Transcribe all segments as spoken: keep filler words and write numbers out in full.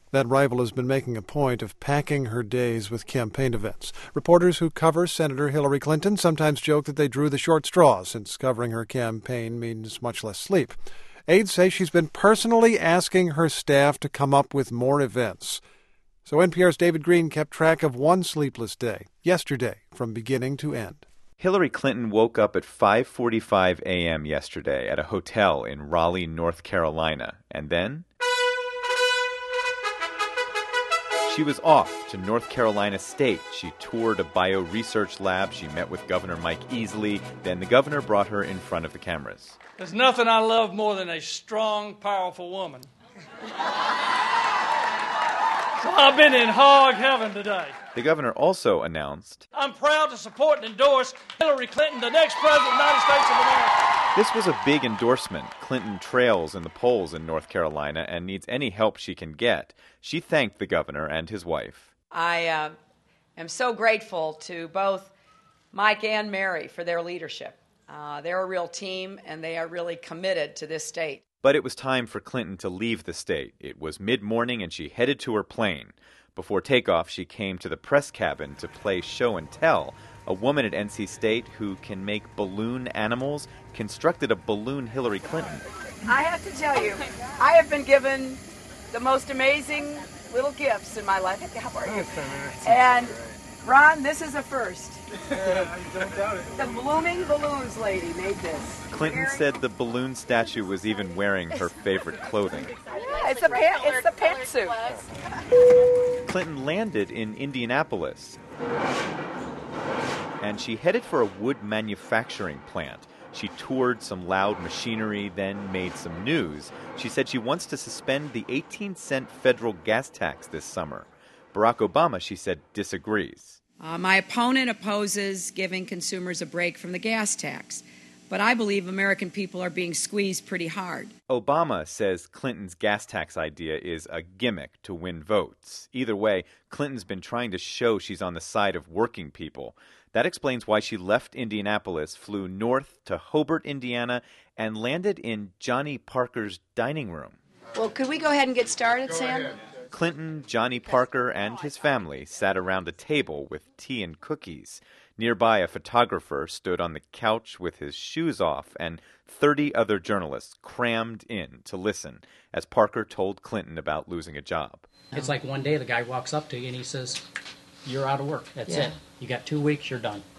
That rival has been making a point of packing her days with campaign events. Reporters who cover Senator Hillary Clinton sometimes joke that they drew the short straw, since covering her campaign means much less sleep. Aides say she's been personally asking her staff to come up with more events. So N P R's David Green kept track of one sleepless day, yesterday, from beginning to end. Hillary Clinton woke up at five forty-five a.m. yesterday at a hotel in Raleigh, North Carolina, and then she was off to North Carolina State. She toured a bio-research lab. She met with Governor Mike Easley. Then the governor brought her in front of the cameras. There's nothing I love more than a strong, powerful woman. So I've been in hog heaven today. The governor also announced, I'm proud to support and endorse Hillary Clinton, the next president of the United States of America. This was a big endorsement. Clinton trails in the polls in North Carolina and needs any help she can get. She thanked the governor and his wife. I uh, am so grateful to both Mike and Mary for their leadership. Uh, they're a real team, and they are really committed to this state. But it was time for Clinton to leave the state. It was mid-morning, and she headed to her plane. Before takeoff, she came to the press cabin to play show and tell. A woman at N C State who can make balloon animals constructed a balloon Hillary Clinton. I have to tell you, I have been given the most amazing little gifts in my life. How are you? And Ron, this is a first. I don't doubt it. The Blooming Balloons lady made this. Clinton said the balloon statue was even wearing her favorite clothing. Yeah, it's a pant, it's the pantsuit. Clinton landed in Indianapolis, and she headed for a wood manufacturing plant. She toured some loud machinery, then made some news. She said she wants to suspend the eighteen cent federal gas tax this summer. Barack Obama, she said, disagrees. Uh, my opponent opposes giving consumers a break from the gas tax, but I believe American people are being squeezed pretty hard. Obama says Clinton's gas tax idea is a gimmick to win votes. Either way, Clinton's been trying to show she's on the side of working people. That explains why she left Indianapolis, flew north to Hobart, Indiana, and landed in Johnny Parker's dining room. Well, could we go ahead and get started, Sam? Clinton, Johnny Parker, and his family sat around a table with tea and cookies. Nearby, a photographer stood on the couch with his shoes off, and thirty other journalists crammed in to listen as Parker told Clinton about losing a job. It's like one day the guy walks up to you and he says, you're out of work. That's yeah. it. You got two weeks, you're done.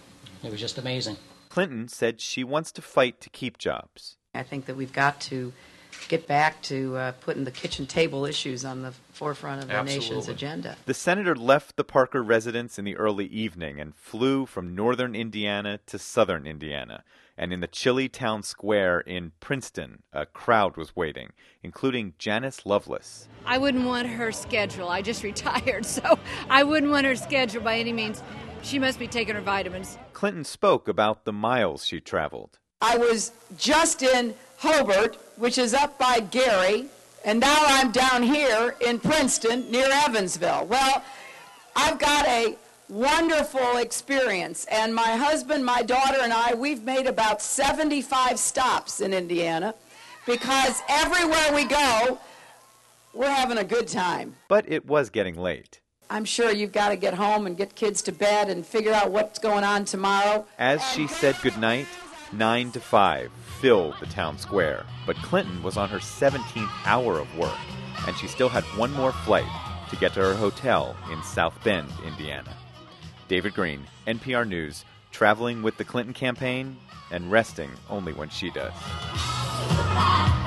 It was just amazing. Clinton said she wants to fight to keep jobs. I think that we've got to get back to uh, putting the kitchen table issues on the forefront of the Absolutely. nation's agenda. The senator left the Parker residence in the early evening and flew from northern Indiana to southern Indiana. And in the chilly town square in Princeton, a crowd was waiting, including Janice Loveless. I wouldn't want her schedule. I just retired, so I wouldn't want her schedule by any means. She must be taking her vitamins. Clinton spoke about the miles she traveled. I was just in Hobart, which is up by Gary, and now I'm down here in Princeton near Evansville. Well, I've got a wonderful experience, and my husband, my daughter, and I, we've made about seventy-five stops in Indiana because everywhere we go, we're having a good time. But it was getting late. I'm sure you've got to get home and get kids to bed and figure out what's going on tomorrow. As she said goodnight, nine to five filled the town square. But Clinton was on her seventeenth hour of work, and she still had one more flight to get to her hotel in South Bend, Indiana. David Green, N P R News, traveling with the Clinton campaign and resting only when she does.